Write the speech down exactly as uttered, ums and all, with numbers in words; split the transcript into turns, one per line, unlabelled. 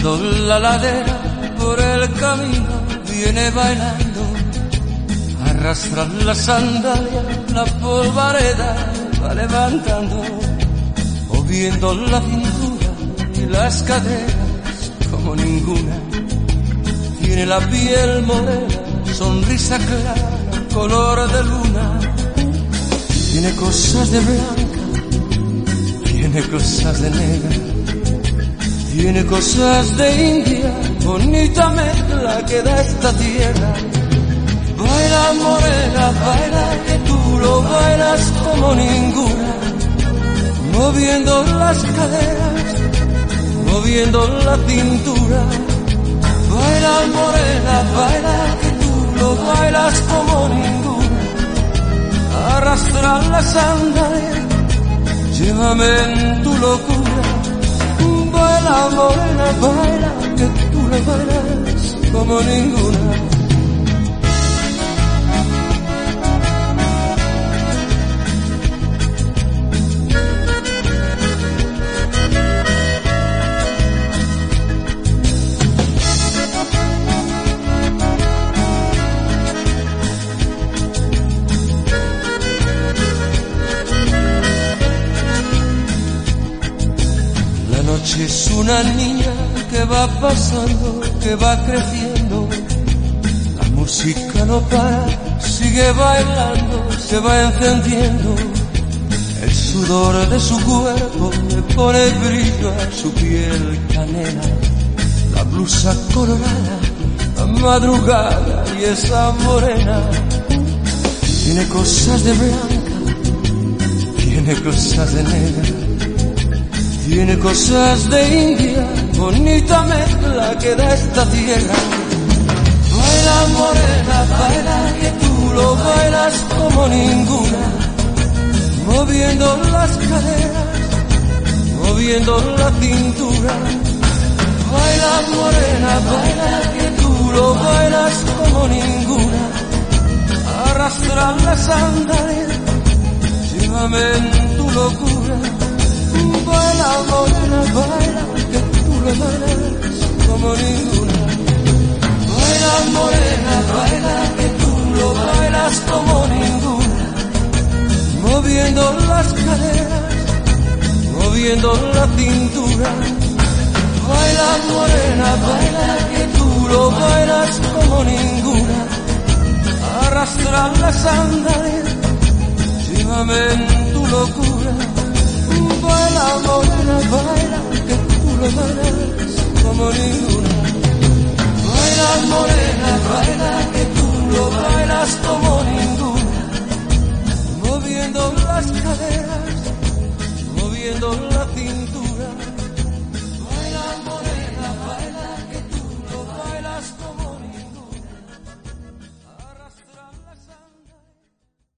Subiendo la ladera por el camino viene bailando, arrastra la sandalia, la polvareda va levantando, moviendo la cintura y las caderas como ninguna. Tiene la piel morena, sonrisa clara, color de luna. Tiene cosas de blanca, tiene cosas de negra, tiene cosas de India, bonita mezcla que da esta tierra. Baila morena, baila que tú lo bailas como ninguna, moviendo las caderas, moviendo la cintura. Baila morena, baila que tú lo bailas como ninguna, arrastra la sandalia, llévame en tu locura. Baila morena, baila que tú lo bailas como ninguna. Es una niña que va pasando, que va creciendo. La música no para, sigue bailando, se va encendiendo. El sudor de su cuerpo le pone brillo a su piel canela. La blusa colorada, la madrugada y esa morena. Tiene cosas de blanca, tiene cosas de negra, tiene cosas de India, bonita mezcla que da esta tierra. Baila morena, baila que tú lo bailas como ninguna, moviendo las caderas, moviendo la cintura. Baila morena, baila que tú lo bailas como ninguna, arrastra la sandalia, llévame en tu locura. Baila morena, baila que tú lo bailas como ninguna. Baila morena, baila que tú lo bailas como ninguna, moviendo las caderas, moviendo la cintura. Baila morena, baila